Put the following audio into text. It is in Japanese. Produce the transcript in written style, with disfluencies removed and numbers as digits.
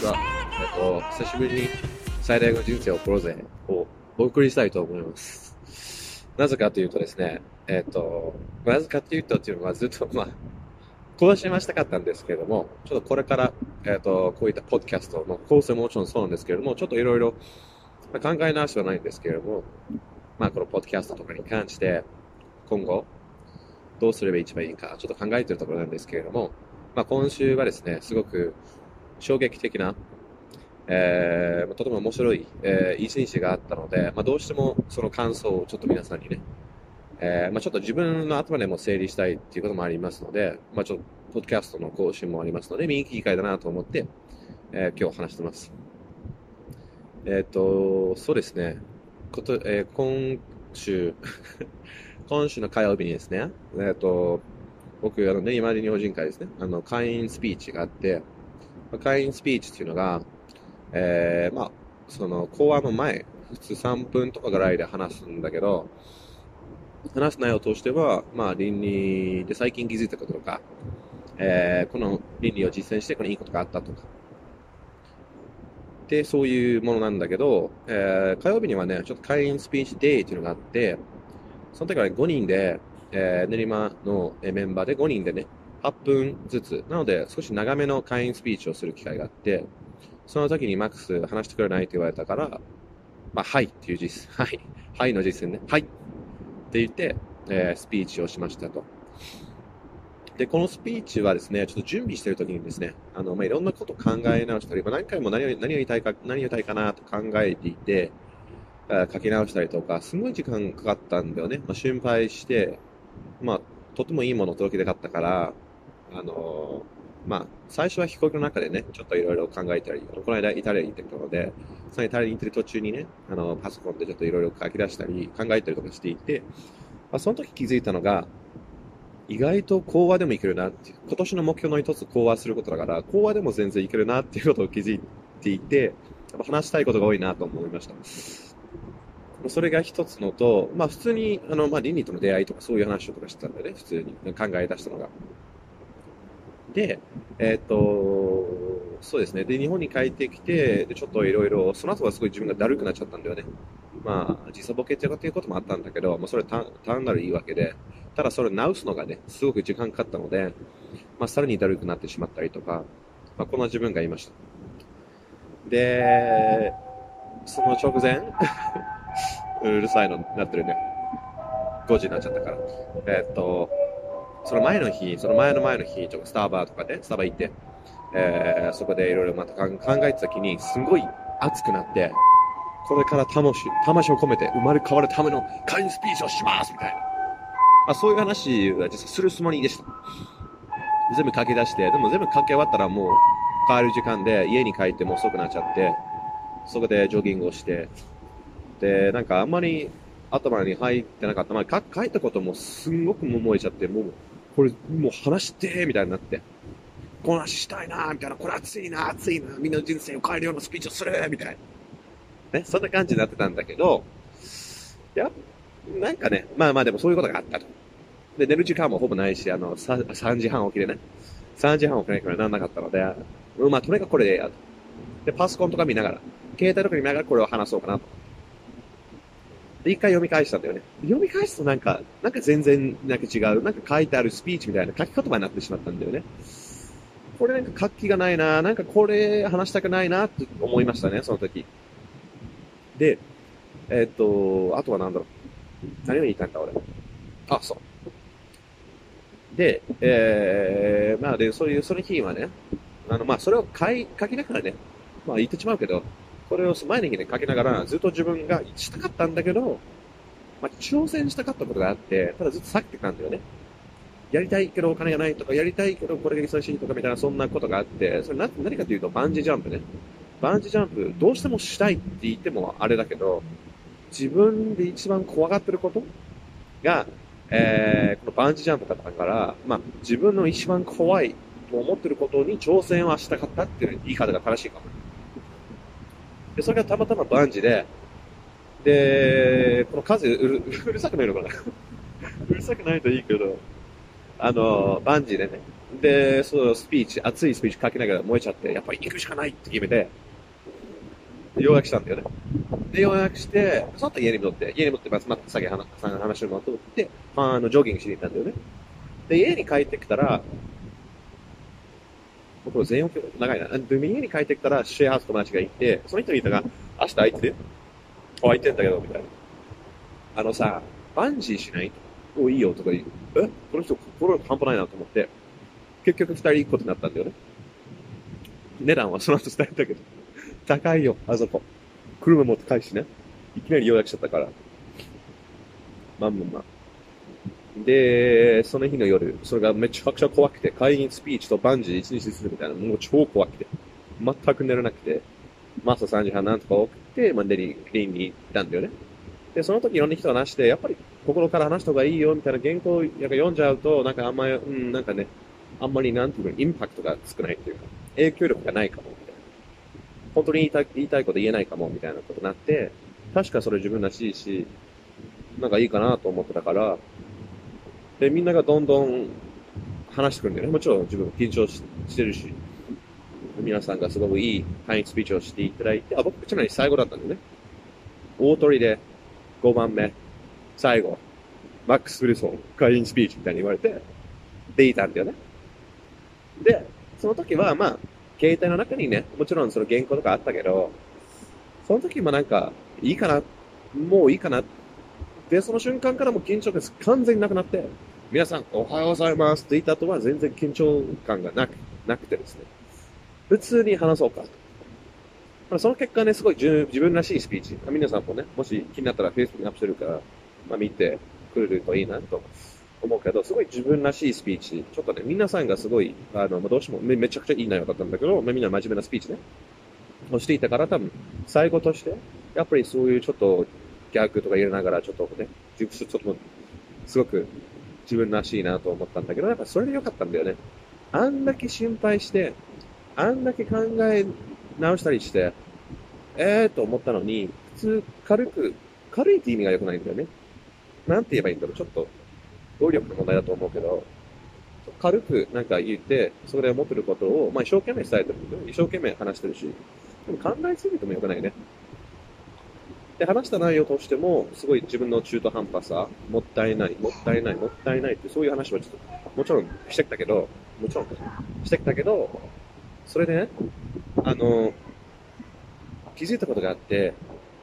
ちは。久しぶりに最大の人生を送ろうぜをお送りしたいと思います。なぜかというとですね、なぜかというとっていうのはずっと、更新はしたかったんですけれども、ちょっとこれから、こういったポッドキャストの構成ももちろんそうなんですけれども、ちょっといろいろ考え直しはないんですけれども、このポッドキャストとかに関して、今後、どうすれば一番いいか、ちょっと考えているところなんですけれども、今週はですね、すごく衝撃的な、とても面白い、一日があったので、どうしてもその感想をちょっと皆さんにね、ちょっと自分の頭でも整理したいっていうこともありますので、ちょっとポッドキャストの更新もありますので、いい機会だなと思って、今日話してます。そうですね、今週、今週の火曜日にですね、僕、練馬で日本人会ですね、会員スピーチがあって、会員スピーチっていうのが、その講話の前、普通3分とかぐらいで話すんだけど、話す内容としては、倫理で最近気づいたこととか、この倫理を実践してこのいいことがあったとか、で、そういうものなんだけど、火曜日にはね、ちょっと会員スピーチデーっていうのがあって、その時はね、5人で、練馬のメンバーで5人でね、8分ずつ、なので少し長めの会員スピーチをする機会があって、その時にマックス話してくれないって言われたから、はいっていう実践、はいの実践ね、はいって言って、スピーチをしましたと。で、このスピーチはですね、ちょっと準備してる時にですね、いろんなことを考え直したり、何回も何を言いたいかなと考えていて、書き直したりとか、すごい時間かかったんだよね。心配して、とてもいいものを届けたかったから、最初は飛行機の中でね、ちょっといろいろ考えたり、この間イタリアに行ってたので、そのイタリアに行ってる途中にね、パソコンでちょっといろいろ書き出したり、考えたりとかしていて、その時気づいたのが、意外と講話でもいけるなっていう、今年の目標の一つ講話することだから、講話でも全然いけるなっていうことを気づいていて、話したいことが多いなと思いました。それが一つのと、普通に、倫理との出会いとかそういう話とかしてたんだよね、普通に考え出したのが。で、そうですね。で、日本に帰ってきて、で、ちょっといろいろ、その後はすごい自分がだるくなっちゃったんだよね。時差ボケっていうこともあったんだけど、それ単なる言い訳で、ただそれを直すのがね、すごく時間かかったので、さらにだるくなってしまったりとか、こんな自分がいました。で、その直前、うるさいのなってるね。5時になっちゃったから。その前の日、その前の日、ちょっとスタバ行って、そこでいろいろまた考えてた時に、すごい熱くなって、これから魂を込めて生まれ変わるための会員スピーチをしますみたいな。そういう話は実はするつもりでした。全部書き出して、でも全部書き終わったらもう帰る時間で家に帰っても遅くなっちゃって、そこでジョギングをして、で、あんまり頭に入ってなかった。書いたこともすんごく燃えちゃって、もう、これもう話してみたいになって、この話したいなみたいな、これ熱いなみんなの人生を変えるようなスピーチをするみたいな。ね、そんな感じになってたんだけど、いや、でもそういうことがあったと。で、寝る時間もほぼないし、3時半起きでね。3時半起きないからならなかったので、とにかくこれでやと。で、パソコンとか見ながら、携帯とか見ながらこれを話そうかなと。で、一回読み返したんだよね。読み返すと全然違う。書いてあるスピーチみたいな書き言葉になってしまったんだよね。これ活気がないな、これ話したくないなって思いましたね、その時。で、あとは何を言いたんだ俺。そう。で、で、その日はね、それを書きながらね、言ってしまうけど、これを前の日に書きながら、ずっと自分がしたかったんだけど、挑戦したかったことがあって、ただずっと避けてたんだよね。やりたいけどお金がないとか、やりたいけどこれが忙しいとかみたいな、そんなことがあって、それ何かというとバンジージャンプね。バンジージャンプ、どうしてもしたいって言ってもあれだけど、自分で一番怖がってることが、このバンジージャンプだったから、自分の一番怖いと思ってることに挑戦はしたかったっていう言い方が正しいかも。で、それがたまたまバンジーで、この数うるさくないのかなうるさくないといいけど、バンジーでね、 で、その熱いスピーチ書きながら燃えちゃって、やっぱり行くしかないって決めて、要約したんだよね。で、要約して、その後家に戻って、また先話をまとって、ジョギングしに行ったんだよね。で、家に帰ってきたら、僕の全員長いな。で、家に帰ってきたら、シェアハウス友達がいて、その人に言ったが、明日空いてる？空いてんだけど、みたいな。バンジーしない？お、いいよ、とか言う。この人、心半端ないなと思って、結局二人行くことになったんだよね。値段はその後伝えたけど、高いよ、あそこ。車持って帰しね。いきなり予約しちゃったから。まあ。で、その日の夜、それがめちゃくちゃ怖くて、会議スピーチとバンジー一日するみたいな、もう超怖くて。全く寝れなくて、朝3時半なんとか起きて、デリーに行ったんだよね。で、その時いろんな人が話して、やっぱり心から話した方がいいよ、みたいな原稿読んじゃうと、なんかあんまり、あんまりなんていうか、インパクトが少ないっていうか、影響力がないかも、みたいな。本当に言いたいこと言えないかも、みたいなことになって、確かそれ自分らしいし、なんかいいかなと思ってたから、で、みんながどんどん話してくるんだよね。もちろん自分も緊張してるし、皆さんがすごくいい会員スピーチをしていただいて、僕ちなみに最後だったんだよね。大鳥で5番目、最後、マックス・ウィルソン、会員スピーチみたいに言われて、でいたんだよね。で、その時は携帯の中にね、もちろんその原稿とかあったけど、その時もなんか、いいかな、もういいかな。で、その瞬間からもう緊張感完全になくなって、皆さん、おはようございますって言った後は全然緊張感がなくてですね。普通に話そうか。その結果ね、すごい自分らしいスピーチ。皆さんもね、もし気になったら Facebook にアップしてるから、見てくれるといいなと思うけど、すごい自分らしいスピーチ。ちょっとね、皆さんがすごい、どうしてもめちゃくちゃいい内容だったんだけど、みんな真面目なスピーチね、をしていたから多分、最後として、やっぱりそういうちょっとギャグとか入れながら、ちょっとね、ちょっとすごく自分らしいなと思ったんだけど、やっぱそれで良かったんだよね。あんだけ心配して、あんだけ考え直したりして、と思ったのに、普通、軽いって意味が良くないんだよね。なんて言えばいいんだろう。ちょっと、語力の問題だと思うけど、軽くなんか言って、それで思ってることを、一生懸命伝えてるんだよね。一生懸命話してるし、でも考えすぎても良くないね。で、話した内容としても、すごい自分の中途半端さ、もったいないって、そういう話はちょっと、もちろんしてきたけど、それでね、気づいたことがあって、